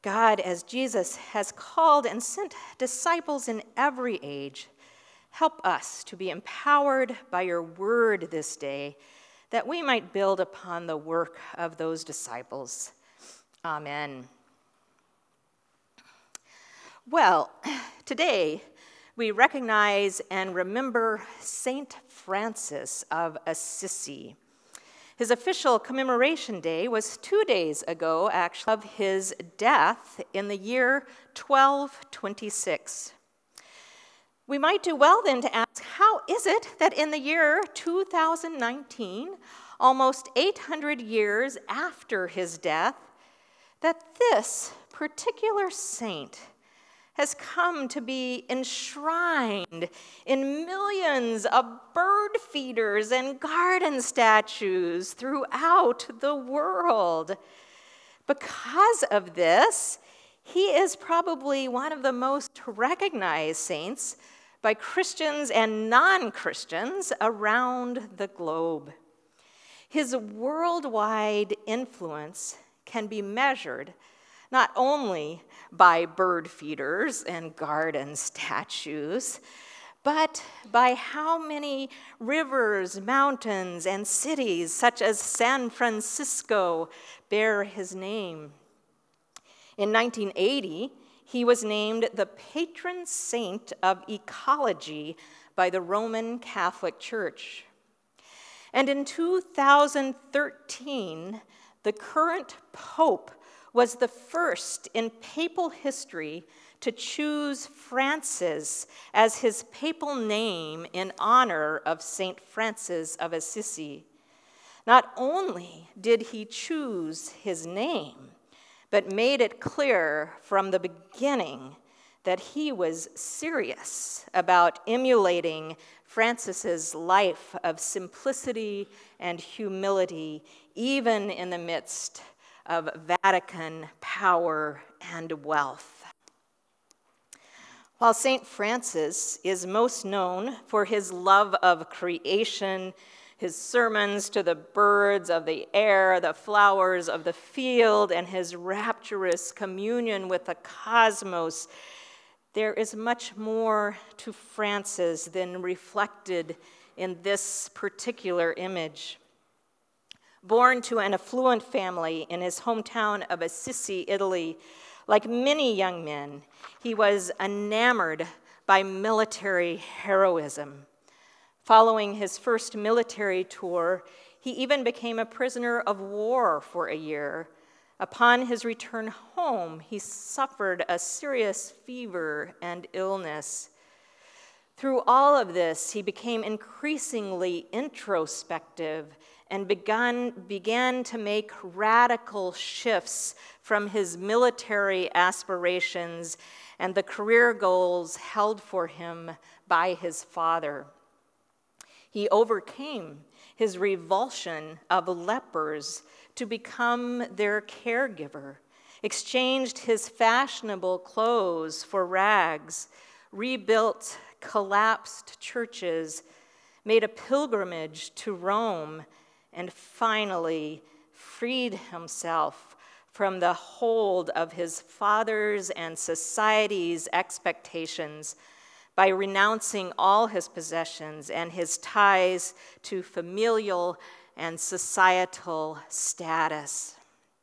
God, as Jesus has called and sent disciples in every age, help us to be empowered by your word this day, that we might build upon the work of those disciples. Amen. Well, today we recognize and remember Saint Francis of Assisi. His official commemoration day was 2 days ago, actually, of his death in the year 1226. We might do well then to ask, how is it that in the year 2019, almost 800 years after his death, that this particular saint has come to be enshrined in millions of bird feeders and garden statues throughout the world? Because of this, he is probably one of the most recognized saints by Christians and non-Christians around the globe. His worldwide influence can be measured not only by bird feeders and garden statues, but by how many rivers, mountains, and cities, such as San Francisco, bear his name. In 1980, he was named the patron saint of ecology by the Roman Catholic Church. And in 2013, the current pope was the first in papal history to choose Francis as his papal name in honor of Saint Francis of Assisi. Not only did he choose his name, but made it clear from the beginning that he was serious about emulating Francis's life of simplicity and humility, even in the midst of Vatican power and wealth. While St. Francis is most known for his love of creation, his sermons to the birds of the air, the flowers of the field, and his rapturous communion with the cosmos, there is much more to Francis than reflected in this particular image. Born to an affluent family in his hometown of Assisi, Italy, like many young men, he was enamored by military heroism. Following his first military tour, he even became a prisoner of war for a year. Upon his return home, he suffered a serious fever and illness. Through all of this, he became increasingly introspective and began to make radical shifts from his military aspirations and the career goals held for him by his father. He overcame his revulsion of lepers to become their caregiver, exchanged his fashionable clothes for rags, rebuilt collapsed churches, made a pilgrimage to Rome, and finally freed himself from the hold of his father's and society's expectations by renouncing all his possessions and his ties to familial and societal status.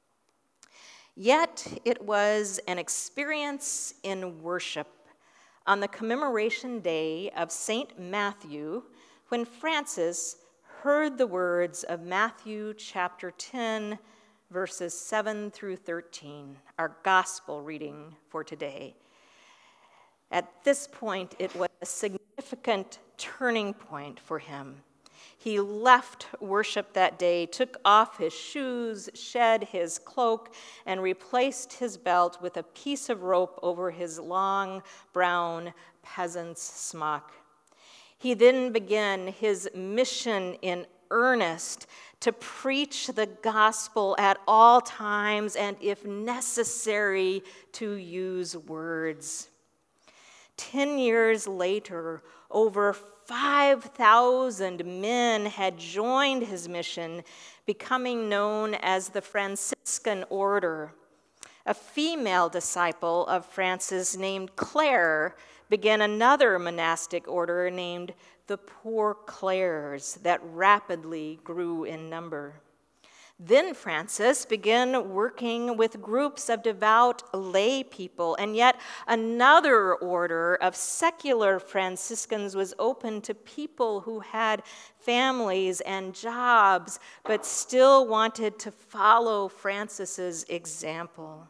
Yet it was an experience in worship on the commemoration day of St. Matthew when Francis heard the words of Matthew chapter 10, verses 7 through 13, our gospel reading for today. At this point, it was a significant turning point for him. He left worship that day, took off his shoes, shed his cloak, and replaced his belt with a piece of rope over his long brown peasant's smock. He then began his mission in earnest to preach the gospel at all times and, if necessary, to use words. 10 years later, over 5,000 men had joined his mission, becoming known as the Franciscan Order. A female disciple of Francis named Clare began another monastic order named the Poor Clares that rapidly grew in number. Then Francis began working with groups of devout lay people, and yet another order of secular Franciscans was open to people who had families and jobs, but still wanted to follow Francis's example.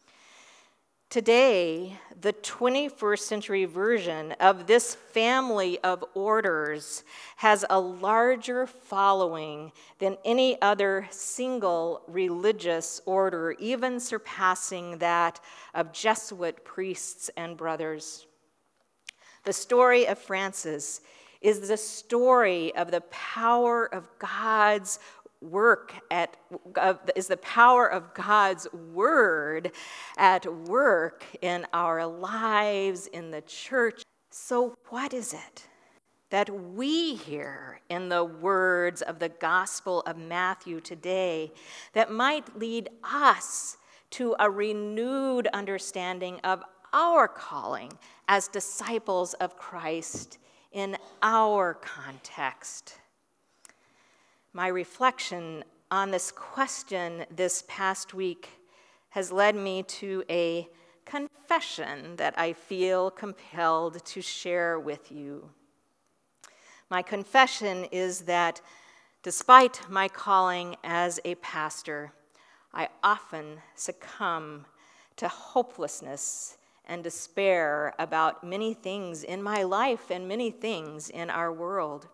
Today, the 21st century version of this family of orders has a larger following than any other single religious order, even surpassing that of Jesuit priests and brothers. The story of Francis is the story of the power of God's work is the power of God's word at work in our lives, in the church. So what is it that we hear in the words of the Gospel of Matthew today that might lead us to a renewed understanding of our calling as disciples of Christ in our context? My reflection on this question this past week has led me to a confession that I feel compelled to share with you. My confession is that despite my calling as a pastor, I often succumb to hopelessness and despair about many things in my life and many things in our world.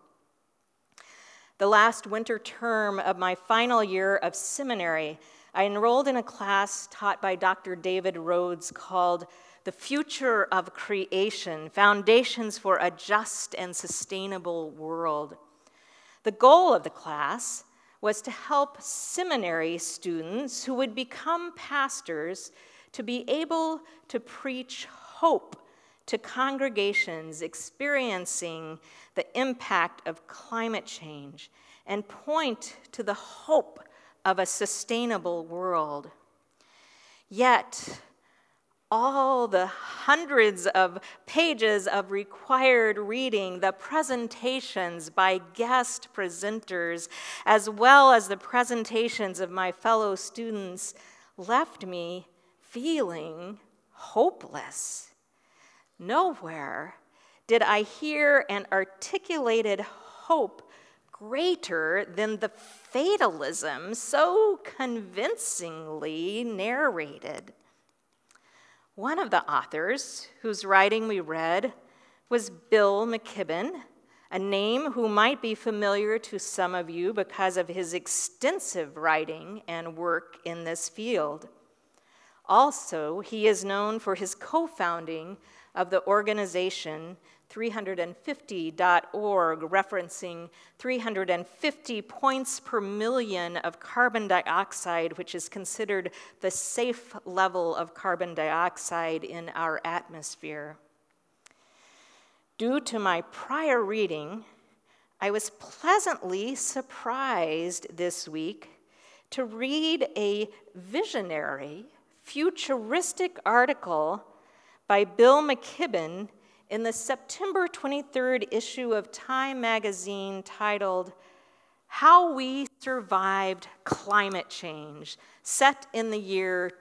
The last winter term of my final year of seminary, I enrolled in a class taught by Dr. David Rhodes called The Future of Creation, Foundations for a Just and Sustainable World. The goal of the class was to help seminary students who would become pastors to be able to preach hope to congregations experiencing the impact of climate change and point to the hope of a sustainable world. Yet, all the hundreds of pages of required reading, the presentations by guest presenters, as well as the presentations of my fellow students, left me feeling hopeless. Nowhere did I hear an articulated hope greater than the fatalism so convincingly narrated. One of the authors whose writing we read was Bill McKibben, a name who might be familiar to some of you because of his extensive writing and work in this field. Also, he is known for his co-founding of the organization 350.org, referencing 350 points per million of carbon dioxide, which is considered the safe level of carbon dioxide in our atmosphere. Due to my prior reading, I was pleasantly surprised this week to read a visionary, futuristic article by Bill McKibben in the September 23rd issue of Time magazine titled, How We Survived Climate Change, set in the year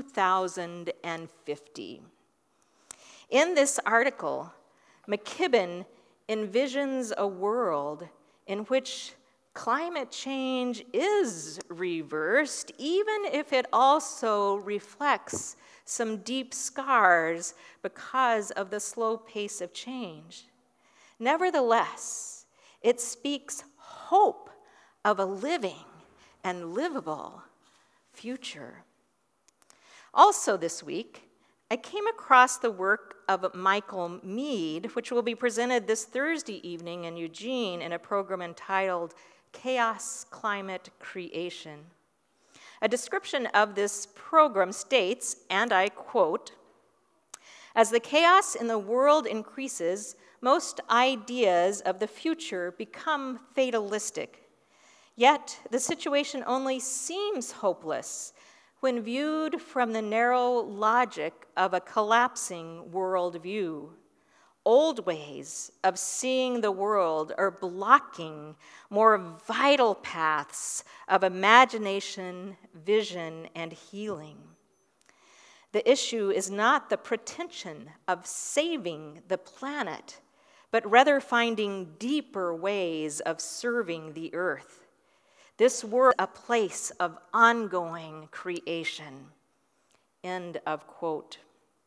2050. In this article, McKibben envisions a world in which climate change is reversed, even if it also reflects some deep scars because of the slow pace of change. Nevertheless, it speaks hope of a living and livable future. Also this week, I came across the work of Michael Meade, which will be presented this Thursday evening in Eugene in a program entitled Chaos, Climate, Creation. A description of this program states, and I quote, "As the chaos in the world increases, most ideas of the future become fatalistic. Yet the situation only seems hopeless when viewed from the narrow logic of a collapsing worldview. Old ways of seeing the world are blocking more vital paths of imagination, vision, and healing. The issue is not the pretension of saving the planet, but rather finding deeper ways of serving the earth. This world is a place of ongoing creation. End of quote.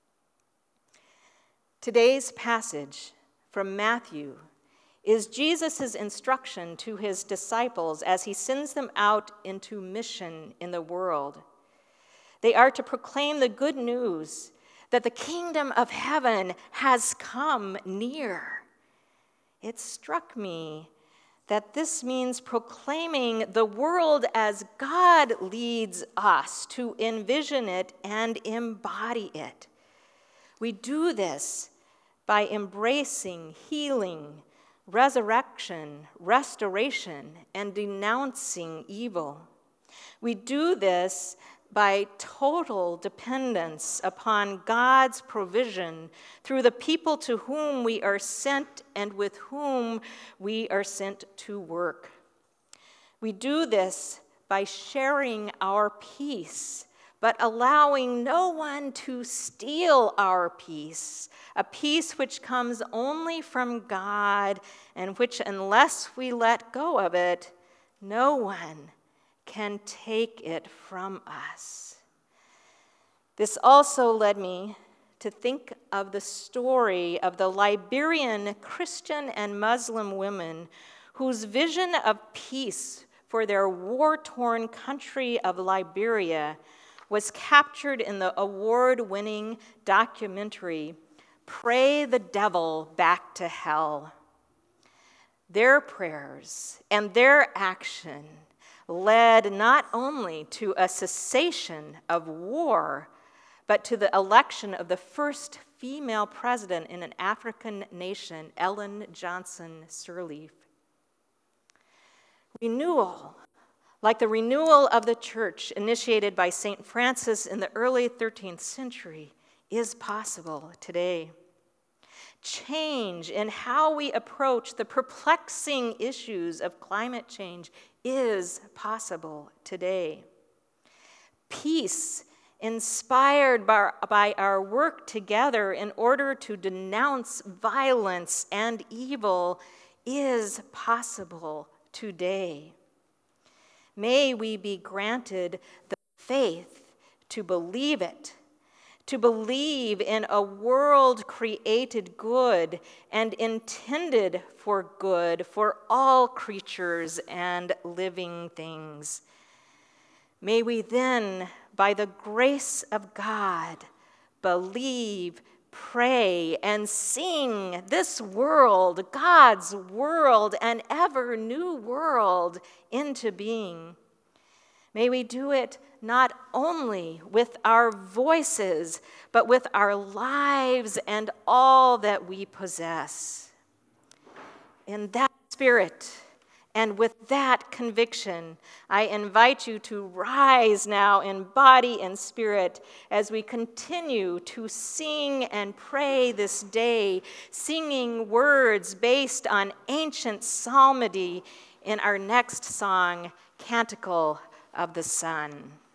Today's passage from Matthew is Jesus' instruction to his disciples as he sends them out into mission in the world. They are to proclaim the good news that the kingdom of heaven has come near. It struck me that this means proclaiming the world as God leads us to envision it and embody it. We do this by embracing healing, resurrection, restoration, and denouncing evil. We do this by total dependence upon God's provision through the people to whom we are sent and with whom we are sent to work. We do this by sharing our peace, but allowing no one to steal our peace, a peace which comes only from God and which, unless we let go of it, no one can take it from us. This also led me to think of the story of the Liberian Christian and Muslim women whose vision of peace for their war-torn country of Liberia was captured in the award-winning documentary, Pray the Devil Back to Hell. Their prayers and their action led not only to a cessation of war, but to the election of the first female president in an African nation, Ellen Johnson Sirleaf. Renewal, like the renewal of the church initiated by St. Francis in the early 13th century, is possible today. Change in how we approach the perplexing issues of climate change is possible today. Peace, inspired by our work together in order to denounce violence and evil, is possible today. May we be granted the faith to believe it, to believe in a world created good and intended for good for all creatures and living things. May we then, by the grace of God, believe, pray, and sing this world, God's world, an ever new world, into being. May we do it not only with our voices, but with our lives and all that we possess. In that spirit, and with that conviction, I invite you to rise now in body and spirit as we continue to sing and pray this day, singing words based on ancient psalmody in our next song, Canticle of the Sun.